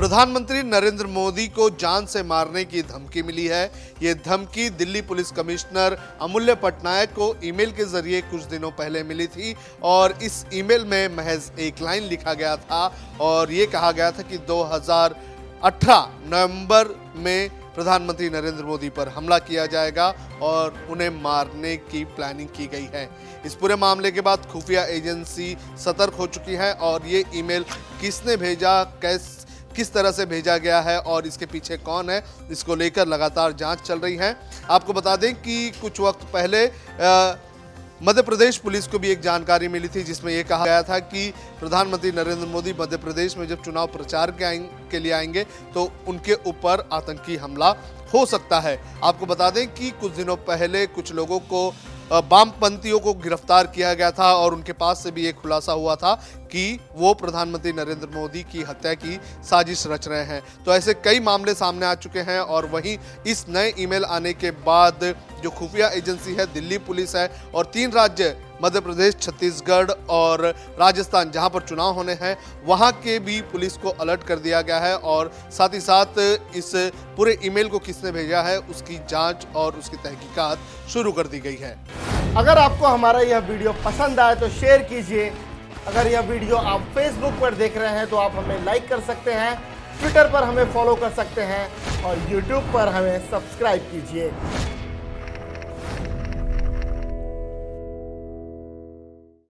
प्रधानमंत्री नरेंद्र मोदी को जान से मारने की धमकी मिली है। ये धमकी दिल्ली पुलिस कमिश्नर अमूल्य पटनायक को ईमेल के जरिए कुछ दिनों पहले मिली थी और इस ईमेल में महज एक लाइन लिखा गया था और ये कहा गया था कि 2018 नवंबर में प्रधानमंत्री नरेंद्र मोदी पर हमला किया जाएगा और उन्हें मारने की प्लानिंग की गई है। इस पूरे मामले के बाद खुफिया एजेंसी सतर्क हो चुकी है और ये ईमेल किसने भेजा, किस तरह से भेजा गया है और इसके पीछे कौन है, इसको लेकर लगातार जांच चल रही है। आपको बता दें कि कुछ वक्त पहले मध्य प्रदेश पुलिस को भी एक जानकारी मिली थी जिसमें यह कहा गया था कि प्रधानमंत्री नरेंद्र मोदी मध्य प्रदेश में जब चुनाव प्रचार के लिए आएंगे तो उनके ऊपर आतंकी हमला हो सकता है। आपको बता दें कि कुछ दिनों पहले कुछ लोगों को वामपंथियों को गिरफ्तार किया गया था और उनके पास से भी एक खुलासा हुआ था कि वो प्रधानमंत्री नरेंद्र मोदी की हत्या की साजिश रच रहे हैं। तो ऐसे कई मामले सामने आ चुके हैं और वहीं इस नए ईमेल आने के बाद जो खुफिया एजेंसी है दिल्ली पुलिस है और 3 राज्य मध्य प्रदेश, छत्तीसगढ़ और राजस्थान जहां पर चुनाव होने हैं वहां के भी पुलिस को अलर्ट कर दिया गया है और साथ ही साथ इस पूरे ईमेल को किसने भेजा है उसकी जांच और उसकी तहकीकात शुरू कर दी गई है। अगर आपको हमारा यह वीडियो पसंद आए तो शेयर कीजिए। अगर यह वीडियो आप फेसबुक पर देख रहे हैं तो आप हमें लाइक कर सकते हैं, ट्विटर पर हमें फॉलो कर सकते हैं और यूट्यूब पर हमें सब्सक्राइब कीजिए।